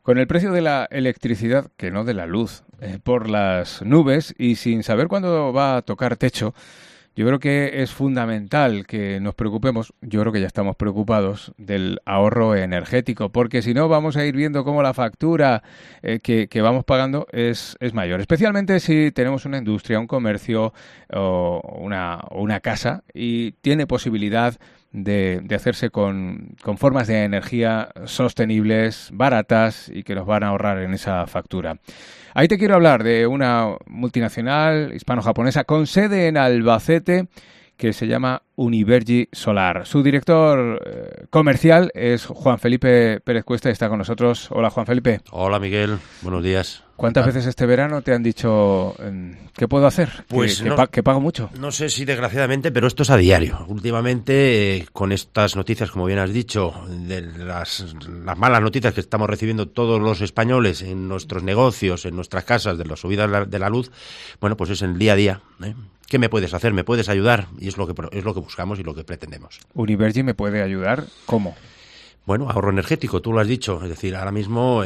Con el precio de la electricidad, que no de la luz, por las nubes y sin saber cuándo va a tocar techo, yo creo que es fundamental que nos preocupemos, yo creo que ya estamos preocupados, del ahorro energético, porque si no vamos a ir viendo cómo la factura que vamos pagando es mayor, especialmente si tenemos una industria, un comercio o una casa y tiene posibilidad de hacerse con formas de energía sostenibles, baratas y que nos van a ahorrar en esa factura. Ahí te quiero hablar de una multinacional hispano-japonesa con sede en Albacete que se llama Univergy Solar. Su director comercial es Juan Felipe Pérez Cuesta y está con nosotros. Hola, Juan Felipe. Hola, Miguel. Buenos días. ¿Cuántas veces este verano te han dicho qué puedo hacer? Pues que pago mucho. No sé si desgraciadamente, pero esto es a diario. Últimamente, con estas noticias, como bien has dicho, de las malas noticias que estamos recibiendo todos los españoles en nuestros negocios, en nuestras casas, de la subida de la luz, bueno, pues es el día a día, ¿eh? ¿Qué me puedes hacer? ¿Me puedes ayudar? Y es lo que buscamos y lo que pretendemos. ¿Univergy me puede ayudar? ¿Cómo? Bueno, ahorro energético, tú lo has dicho. Es decir, ahora mismo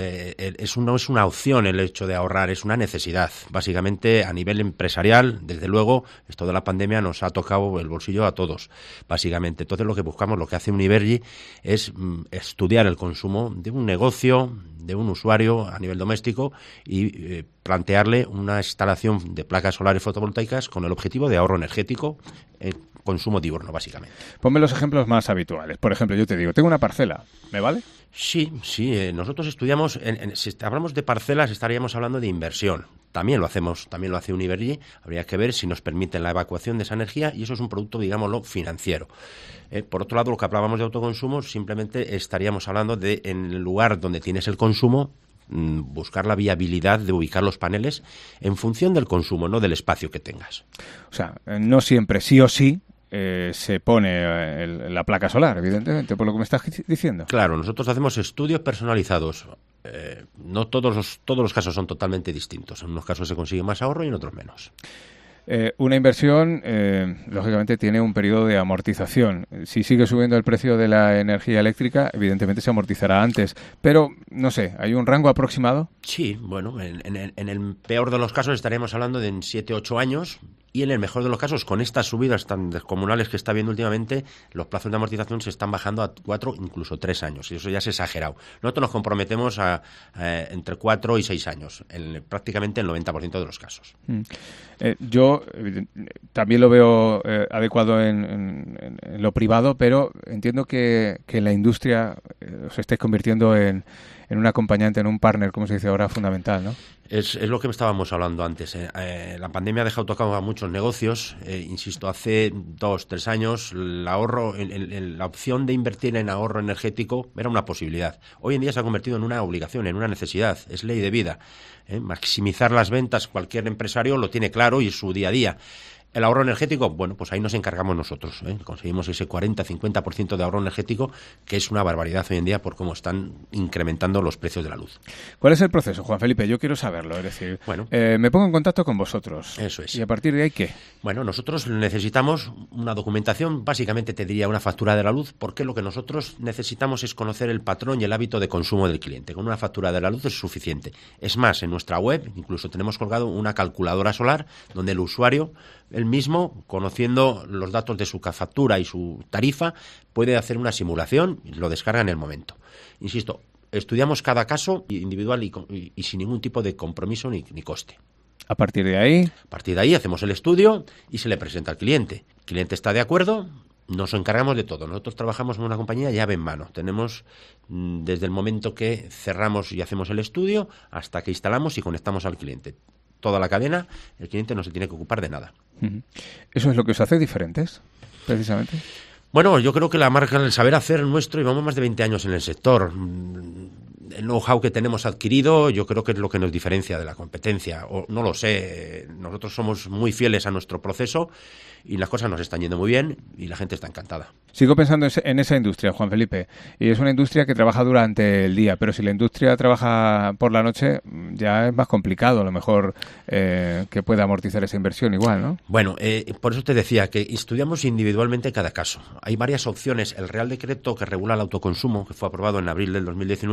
no es una opción el hecho de ahorrar, es una necesidad. Básicamente, a nivel empresarial, desde luego, esto de la pandemia nos ha tocado el bolsillo a todos, básicamente. Entonces, lo que buscamos, lo que hace Univergy, es estudiar el consumo de un negocio, de un usuario a nivel doméstico y plantearle una instalación de placas solares fotovoltaicas con el objetivo de ahorro energético, consumo diurno, básicamente. Ponme los ejemplos más habituales. Por ejemplo, yo te digo, tengo una parcela, ¿me vale? Sí. Nosotros estudiamos, si hablamos de parcelas, estaríamos hablando de inversión. También lo hace Univergy. Habría que ver si nos permiten la evacuación de esa energía y eso es un producto, digámoslo, financiero. Por otro lado, lo que hablábamos de autoconsumo, simplemente estaríamos hablando de, en el lugar donde tienes el consumo, buscar la viabilidad de ubicar los paneles en función del consumo, no del espacio que tengas. O sea, no siempre sí o sí se pone la placa solar, evidentemente, por lo que me estás diciendo. Claro, nosotros hacemos estudios personalizados. No todos los casos son totalmente distintos. En unos casos se consigue más ahorro y en otros menos. Una inversión, lógicamente, tiene un periodo de amortización. Si sigue subiendo el precio de la energía eléctrica, evidentemente se amortizará antes. Pero, no sé, ¿hay un rango aproximado? Sí, bueno, en el peor de los casos estaríamos hablando de 7-8 años. Y en el mejor de los casos, con estas subidas tan descomunales que está viendo últimamente, los plazos de amortización se están bajando a 4, incluso 3 años. Y eso ya es exagerado. Nosotros nos comprometemos a entre 4 y 6 años, prácticamente el 90% de los casos. Yo también lo veo adecuado en lo privado, pero entiendo que la industria os estáis convirtiendo en un acompañante, en un partner, como se dice ahora, fundamental, ¿no? Es lo que estábamos hablando antes. La pandemia ha dejado tocado a muchos negocios. Insisto, hace 2-3 años el ahorro, la opción de invertir en ahorro energético era una posibilidad. Hoy en día se ha convertido en una obligación, en una necesidad. Es ley de vida. Maximizar las ventas, cualquier empresario lo tiene claro y es su día a día. El ahorro energético, bueno, pues ahí nos encargamos nosotros. Conseguimos ese 40-50% de ahorro energético, que es una barbaridad hoy en día por cómo están incrementando los precios de la luz. ¿Cuál es el proceso, Juan Felipe? Yo quiero saberlo. Es decir, bueno, me pongo en contacto con vosotros. Eso es. ¿Y a partir de ahí qué? Bueno, nosotros necesitamos una documentación, básicamente te diría una factura de la luz, porque lo que nosotros necesitamos es conocer el patrón y el hábito de consumo del cliente. Con una factura de la luz es suficiente. Es más, en nuestra web incluso tenemos colgado una calculadora solar donde el usuario, él mismo, conociendo los datos de su factura y su tarifa, puede hacer una simulación y lo descarga en el momento. Insisto, estudiamos cada caso individual y sin ningún tipo de compromiso ni coste. ¿A partir de ahí? A partir de ahí hacemos el estudio y se le presenta al cliente. El cliente está de acuerdo, nos encargamos de todo. Nosotros trabajamos en una compañía llave en mano. Tenemos desde el momento que cerramos y hacemos el estudio hasta que instalamos y conectamos al cliente. Toda la cadena, el cliente no se tiene que ocupar de nada. ¿Eso es lo que os hace diferentes, precisamente? Bueno, yo creo que la marca, el saber hacer nuestro, llevamos más de 20 años en el sector. El know-how que tenemos adquirido, yo creo que es lo que nos diferencia de la competencia. O no lo sé, nosotros somos muy fieles a nuestro proceso y las cosas nos están yendo muy bien y la gente está encantada. Sigo pensando en esa industria, Juan Felipe, y es una industria que trabaja durante el día, pero si la industria trabaja por la noche, ya es más complicado a lo mejor que pueda amortizar esa inversión igual, ¿no? Bueno, por eso te decía que estudiamos individualmente cada caso. Hay varias opciones. El Real Decreto que regula el autoconsumo, que fue aprobado en abril del 2019,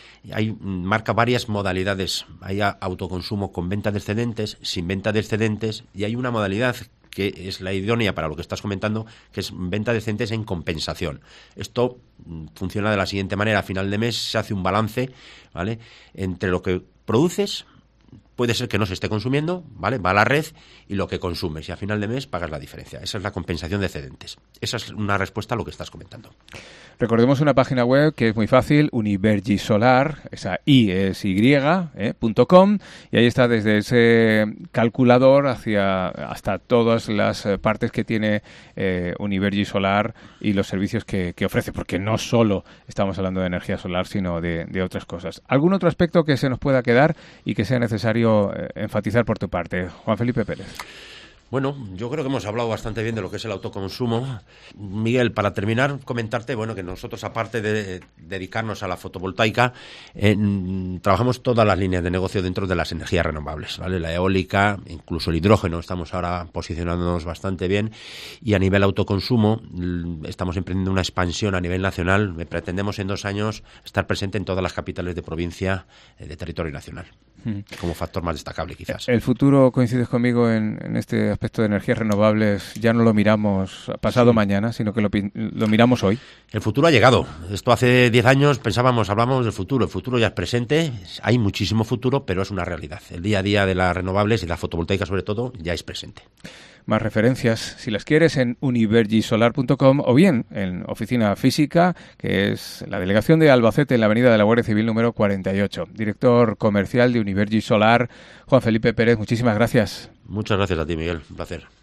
marca varias modalidades. Hay autoconsumo con venta de excedentes, sin venta de excedentes, y hay una modalidad que es la idónea para lo que estás comentando, que es venta de excedentes en compensación. Esto funciona de la siguiente manera: a final de mes se hace un balance, ¿vale?, entre lo que produces, puede ser que no se esté consumiendo, ¿vale?, va a la red, y lo que consumes, y a final de mes pagas la diferencia. Esa es la compensación de excedentes. Esa es una respuesta a lo que estás comentando. Recordemos una página web que es muy fácil, Univergisolar, esa I es .com, y ahí está desde ese calculador hasta todas las partes que tiene Univergisolar y los servicios que ofrece, porque no solo estamos hablando de energía solar, sino de otras cosas. ¿Algún otro aspecto que se nos pueda quedar y que sea necesario enfatizar por tu parte, Juan Felipe Pérez? Bueno, yo creo que hemos hablado bastante bien de lo que es el autoconsumo. Miguel, para terminar, comentarte, bueno, que nosotros, aparte de dedicarnos a la fotovoltaica, trabajamos todas las líneas de negocio dentro de las energías renovables, ¿vale? La eólica, incluso el hidrógeno, estamos ahora posicionándonos bastante bien, y a nivel autoconsumo estamos emprendiendo una expansión a nivel nacional. Pretendemos en 2 años estar presente en todas las capitales de provincia de territorio nacional, como factor más destacable, quizás. El futuro, coincides conmigo en este aspecto de energías renovables, ya no lo miramos pasado mañana, sino que lo miramos hoy. El futuro ha llegado. Esto hace 10 años hablábamos del futuro. El futuro ya es presente, hay muchísimo futuro, pero es una realidad. El día a día de las renovables y la fotovoltaica, sobre todo, ya es presente. Más referencias, si las quieres, en univergisolar.com o bien en oficina física, que es la delegación de Albacete en la avenida de la Guardia Civil número 48. Director comercial de Univergisolar, Juan Felipe Pérez, muchísimas gracias. Muchas gracias a ti, Miguel. Un placer.